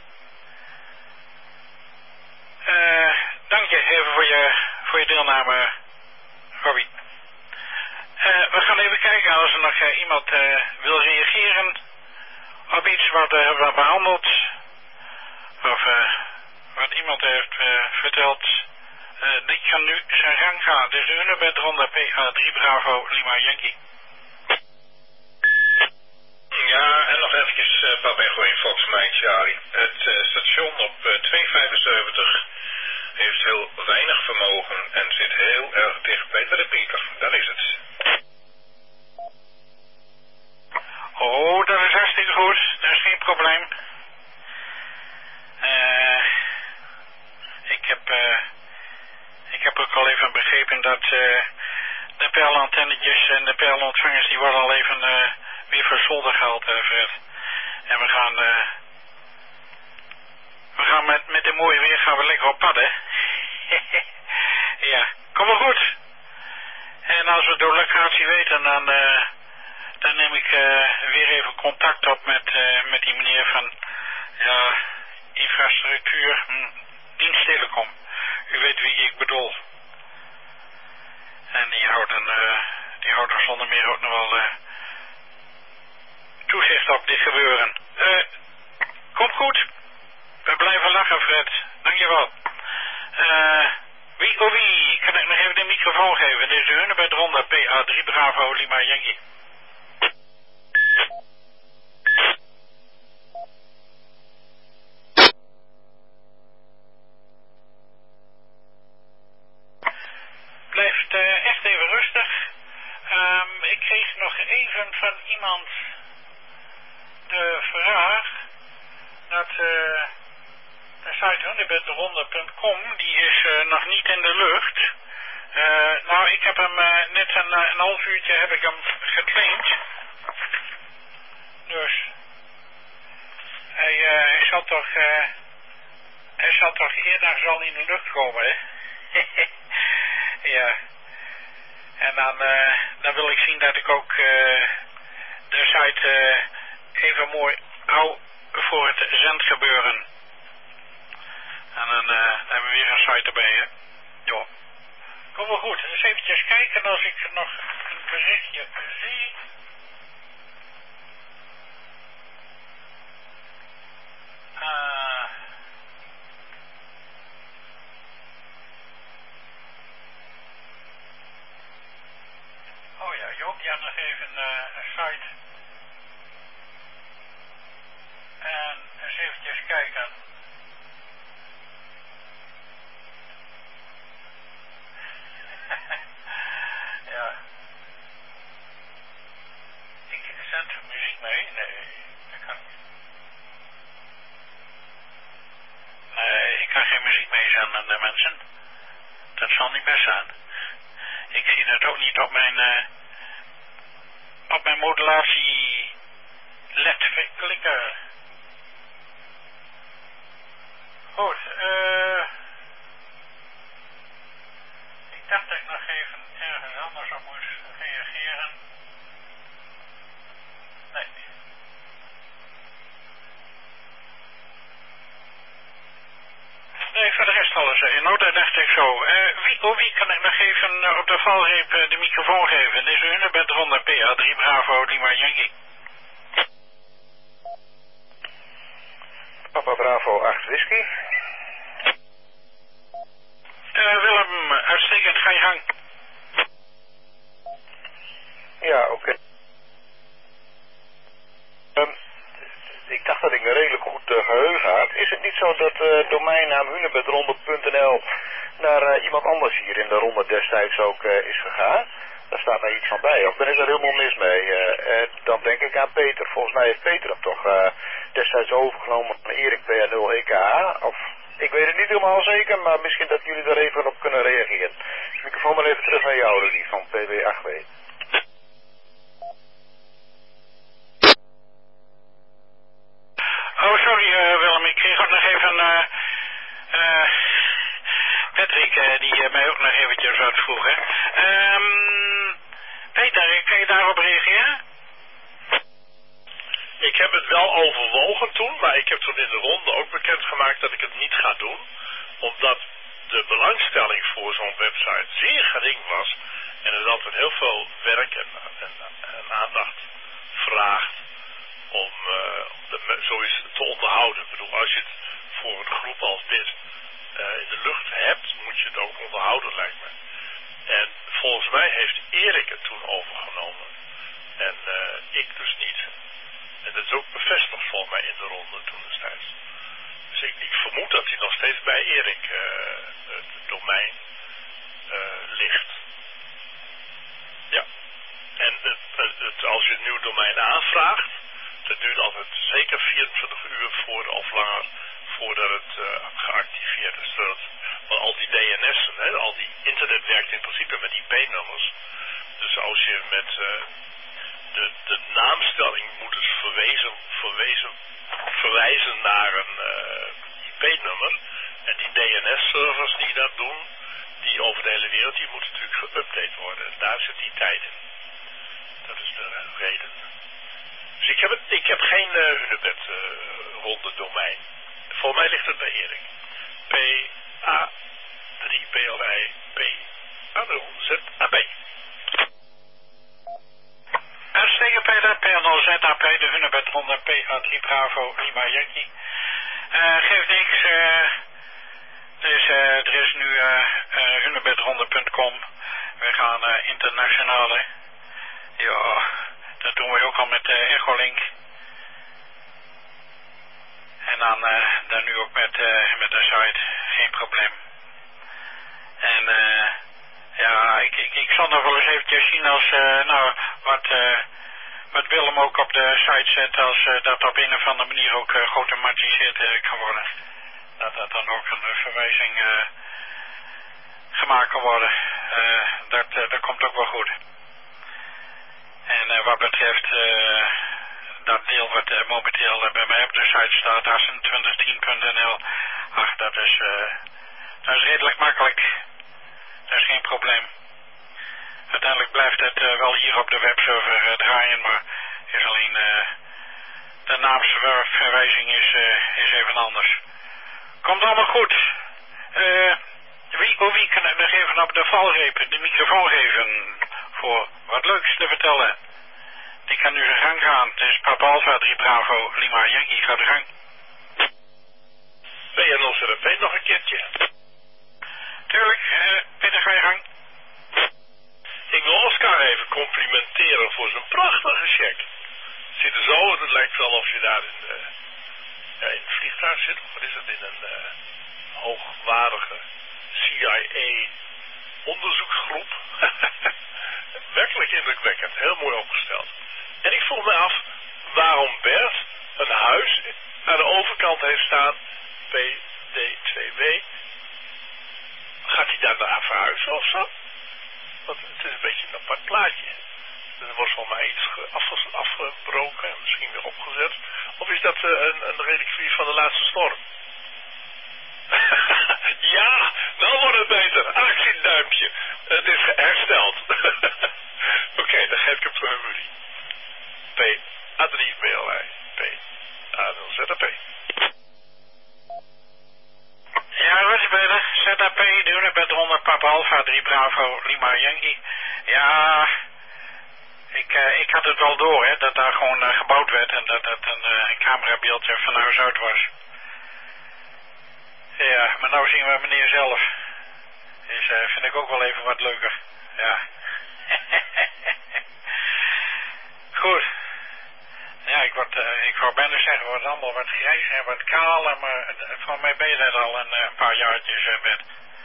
Dank je even voor je deelname, Robbie. We gaan even kijken als er nog iemand wil reageren op iets wat we behandeld. Of wat iemand heeft verteld. Dit kan nu zijn gang gaan. Dus de bent ronde PA3 Bravo Lima Yankee.
Ja, en nog eventjes Papengo in Fox Mike Charlie. Het station op 275 heeft heel weinig vermogen en zit heel erg dicht bij de repeater. Dat is het.
Oh, dat is hartstikke goed. Dat is geen probleem. Ik heb ook al even begrepen dat de perlantennetjes en de perlontvangers die worden al even weer voor zolder gehaald, Fred. En we gaan met de mooie weer gaan we lekker op pad, hè. Ja, kom maar goed. En als we de locatie weten, dan neem ik weer even contact op met die meneer van infrastructuur, dienst Telecom. U weet wie ik bedoel. En die houden zonder meer ook nog wel toezicht op dit gebeuren. Komt goed. We blijven lachen, Fred. Dankjewel. Wie kan ik nog even de microfoon geven? Dit is de Hunebed Ronde PA3 Bravo Lima Yankee. Blijft echt even rustig. Ik kreeg nog even van iemand de vraag dat de site hunebedronde.com die is nog niet in de lucht. Nou, ik heb hem net een half uurtje heb ik hem getraind. Dus hij zal toch eerder al in de lucht komen, hè? Ja. En dan wil ik zien dat ik ook de site even mooi hou voor het zendgebeuren. En dan hebben we weer een site erbij, hè. Jo. Kom wel goed. Dus eventjes kijken als ik nog een berichtje zie. Oh ja, Joop, die had nog even een site. En eens eventjes kijken. Ja. Ik zend muziek mee? Nee, dat kan niet. Nee, ik kan geen muziek meezenden aan de mensen. Dat zal niet best zijn. Ik zie dat ook niet op mijn modulatie led klikken. Goed, ik dacht dat ik nog even ergens anders op moest reageren. Nee. Nee, voor de rest alles in orde, dacht ik zo. Wie kan ik nog even op de valreep de microfoon geven? Dit is Hunebed Ronde PA3 Bravo Lima Yankee.
Papa Bravo 8 Whisky.
Willem, uitstekend, ga je gang.
Ja, oké. Ik dacht dat ik een redelijk goed geheugen had. Is het niet zo dat domeinnaam hunebedronde.nl naar iemand anders hier in de ronde destijds ook is gegaan? Daar staat mij iets van bij, of ben ik er helemaal mis mee? Dan denk ik aan Peter. Volgens mij heeft Peter hem toch destijds overgenomen van Erik PA0 EKH. Of, ik weet het niet helemaal zeker, maar misschien dat jullie daar even op kunnen reageren. Dus microfoon maar even terug naar jou, Rudy, van PB8W.
Oh, sorry Willem, ik kreeg ook nog even Patrick, die mij ook nog eventjes wat vroegen. Peter, kan je daarop reageren?
Ik heb het wel overwogen toen, maar ik heb toen in de ronde ook bekendgemaakt dat ik het niet ga doen. Omdat de belangstelling voor zo'n website zeer gering was. En het altijd heel veel werk en aandacht vraagt om zoiets te onderhouden. Ik bedoel, als je het voor een groep als dit in de lucht hebt, moet je het ook onderhouden, lijkt me. En volgens mij heeft Erik het toen overgenomen. En ik dus niet. En dat is ook bevestigd volgens mij in de ronde toen destijds. Dus ik vermoed dat hij nog steeds bij Erik het domein ligt. Ja. En als je een nieuw domein aanvraagt, dat duurt altijd zeker 24 uur of langer voordat het geactiveerd is. Want al die DNS'en, al die internet werkt in principe met IP-nummers. Dus als je met de naamstelling moet dus verwijzen naar een IP-nummer. En die DNS-servers die dat doen, die over de hele wereld, die moeten natuurlijk geüpdate worden. En daar zit die tijd in. Dat is de reden. Dus ik heb geen Hunebed ronde domein. Voor mij ligt het bij Erik. PA3PLI P-A-0-Z-A-B.
Uitstekend Peter, P0ZAP, de Hunebed Ronde PA3 Bravo Lima Yankee. Geeft niks. Dus er is nu hunebedronde.com. We gaan internationale. Ja, dat doen we ook al met Echolink. En dan nu ook met de site. Geen probleem. En ja, ik zal nog wel eens eventjes zien als wat Willem ook op de site zet, als dat op een of andere manier ook geautomatiseerd kan worden. Dat dan ook een verwijzing gemaakt kan worden. Dat komt ook wel goed. En wat betreft dat deel wat momenteel bij mij op de site staat, 2810.nl, ach, dat is redelijk makkelijk. Dat is geen probleem. Uiteindelijk blijft het wel hier op de webserver draaien, maar is alleen de naamsverwijzing is even anders. Komt allemaal goed. Wie kan ik nog even op de valreep de microfoon geven voor wat leuks te vertellen? Die kan nu zijn gang gaan. Het is Papa Alpha 3 Bravo Lima Yankee, ga de gang.
PNLZP nog een keertje.
Tuurlijk, Peter, ga je gang.
Ik wil Oscar even complimenteren voor zijn prachtige check. Het ziet er zo uit, het lijkt wel of je daar in het vliegtuig zit. Wat is het, in een hoogwaardige CIA onderzoeksgroep. Werkelijk indrukwekkend, heel mooi opgesteld. En ik vroeg me af waarom Bert een huis aan de overkant heeft staan, PD2W. Gaat hij daar naar verhuizen of zo? beetje een apart plaatje. Er wordt van mij iets afgebroken en misschien weer opgezet. Of is dat een relikwie van de laatste storm? Ja, nou wordt het beter. Actieduimpje. Het is hersteld. Oké, dan geef ik hem voor jullie. P. A3 BLI. P. A0 ZAP.
Ja, wat is beter? ZAP, de Unibed 100 Papa Alpha 3 Bravo Lima Yankee. Ja, ik had het wel door, hè, dat daar gewoon gebouwd werd en dat het een camerabeeldje van huis uit was. Ja, maar nou zien we meneer zelf. Dus vind ik ook wel even wat leuker. Ja. Goed. Ja, ik wou bijna zeggen, wordt allemaal wat grijs en wat kaal, maar van mij ben je dat al een paar jaartjes met.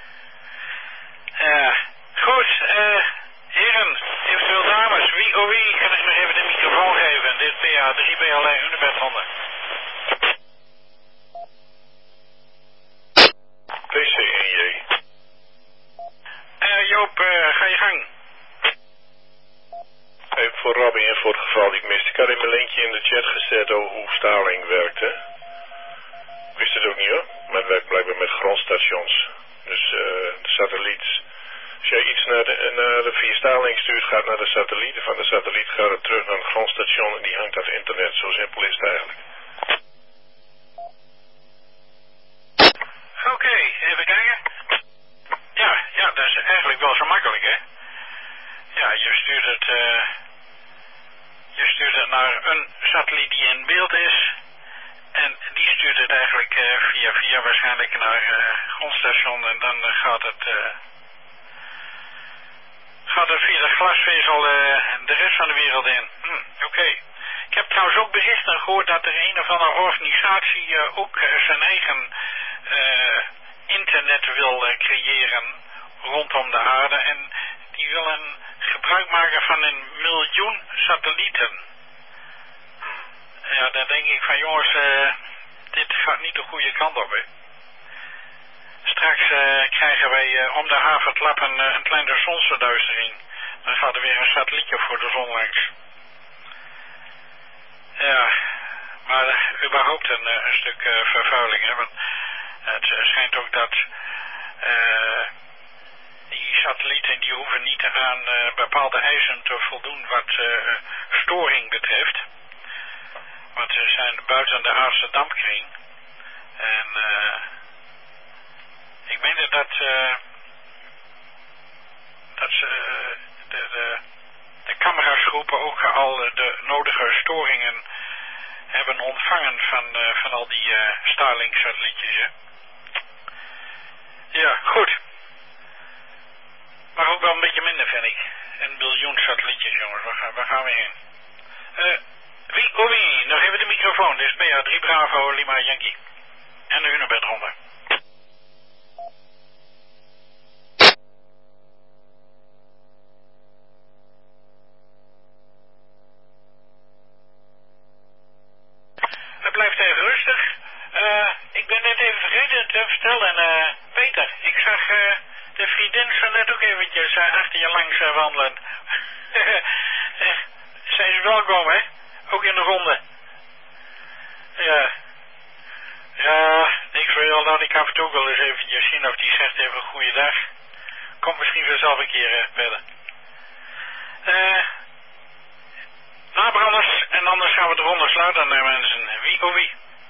Ja. Goed, heren, eventueel dames, wie kan ik nog even de microfoon geven? Dit PA3 BLI Unibed 100.
PCNJ.
Joop, ga je gang.
Even voor Robin en voor het geval die ik miste. Ik had in mijn linkje in de chat gezet over hoe Starlink werkte. Ik wist het ook niet hoor, maar het werkt blijkbaar met grondstations. Dus de satelliet. Als jij iets naar de via Starlink stuurt, gaat naar de satelliet. Van de satelliet gaat het terug naar het grondstation en die hangt af internet. Zo simpel is het eigenlijk.
Oké, even kijken. Ja, dat is eigenlijk wel zo makkelijk, hè? Ja, je stuurt het naar een satelliet die in beeld is. En die stuurt het eigenlijk via waarschijnlijk naar grondstation. En dan gaat het via de glasvezel de rest van de wereld in. Oké. Ik heb trouwens ook berichten gehoord dat er een of andere organisatie ook zijn eigen internet wil creëren rondom de aarde. En die willen gebruik maken van 1 miljoen satellieten. Ja, dan denk ik van jongens, dit gaat niet de goede kant op, hè. Straks krijgen wij om de havenklap een kleine zonsverduistering. Dan gaat er weer een satellietje voor de zon langs. Ja, maar überhaupt een stuk vervuiling, hè. Want het schijnt ook dat die satellieten die hoeven niet aan bepaalde eisen te voldoen wat storing betreft. Want ze zijn buiten de aardse dampkring. En ik meen dat de camerasgroepen ook al de nodige storingen hebben ontvangen van al die Starlink-satellietjes. Hè? Ja, goed. Maar ook wel een beetje minder, vind ik. 1 miljoen satellietjes, jongens. Waar gaan we heen? Wie? Nog even de microfoon. Dit is PA3 Bravo Lima Yankee. En de Unibed 100. Het blijft even rustig. Ik ben net even vergeten te vertellen. Peter, ik zag de vriendin zo net ook eventjes achter je langs wandelen. Zijn ze welkom, hè? Ook in de ronde. Ja. Ja, niks voor jou. Laat ik af en toe wel eens eventjes zien of die zegt even goeiedag. Komt misschien vanzelf een keer verder. Nabranders en anders gaan we de ronde sluiten, mensen. Wie?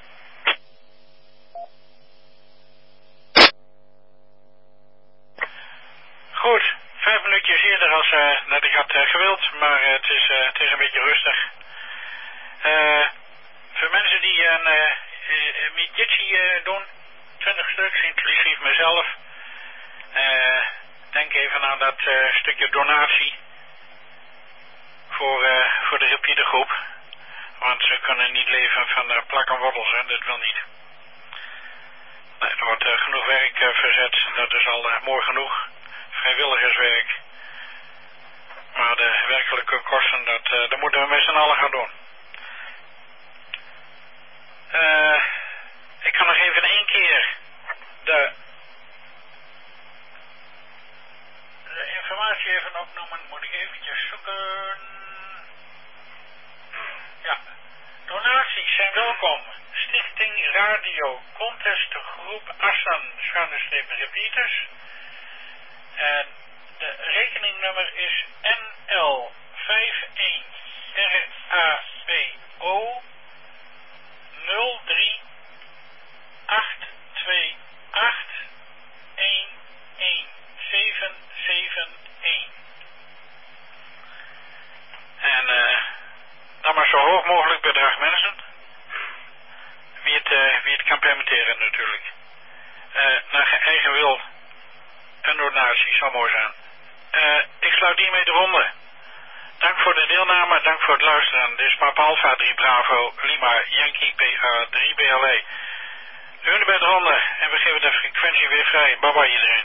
Goed, 5 minuutjes eerder als dat ik had gewild, maar het is een beetje rustig. Voor mensen die een Mijitsi doen, 20 stuks, inclusief mezelf. Denk even aan dat stukje donatie voor de repeatergroep. Want ze kunnen niet leven van plak en wortels, hè, dat wil niet. Nee, er wordt genoeg werk verzet, dat is al mooi genoeg. Vrijwilligerswerk. Maar de werkelijke kosten, dat moeten we met z'n allen gaan doen. Ik kan nog even 1 keer de informatie even opnoemen, moet ik eventjes zoeken. Ja, donaties zijn welkom. Stichting Radio Contest Groep Assen _repeaters. En de rekeningnummer is NL51 RABO 03 828 11771. En dan maar zo hoog mogelijk bedrag mensen. Wie het kan permitteren natuurlijk. Naar eigen wil een donatie zou mooi zijn. Ik sluit hiermee de ronde. Dank voor de deelname, dank voor het luisteren. Dit is Papa Alpha 3 Bravo Lima Yankee PA 3 BLE. We zijn bij de ronde en we geven de frequentie weer vrij. Bye bye iedereen.